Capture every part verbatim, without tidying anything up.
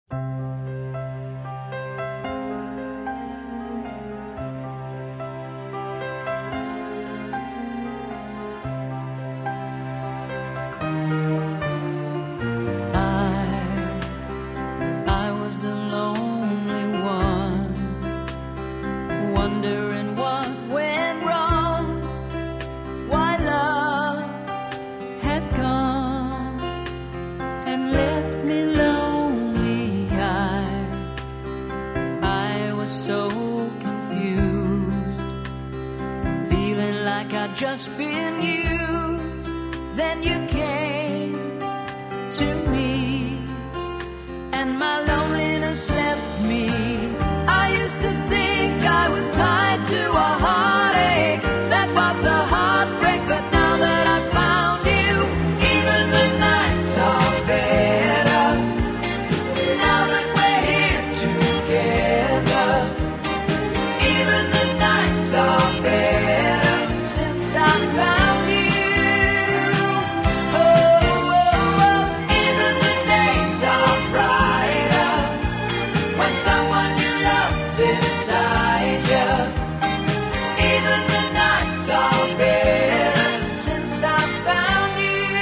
Just been used, then you came to me, and my loneliness left me. I used to think I was tied to a heartache, that was the heartbreak, but now that I found you, even the nights are better, now that we're here together, even the nights are better. I found you, oh, oh, oh, even the days are brighter when someone you love's beside you. Even the nights are better since I found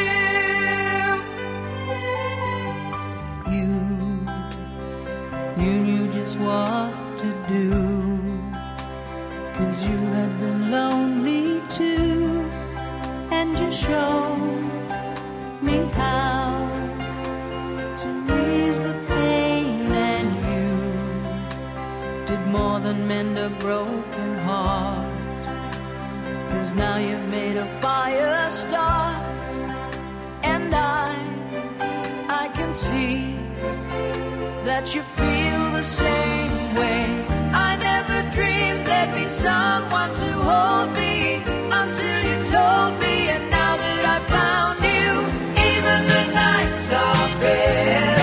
you. You, you knew just what to do, 'cause you had been lonely too, and you showed me how to ease the pain, and you did more than mend a broken heart, 'cause now you've made a fire start, and I, I can see that you feel the same way. I never dreamed there'd be someone to hold me until you told me, and now that I found you, even the nights are better.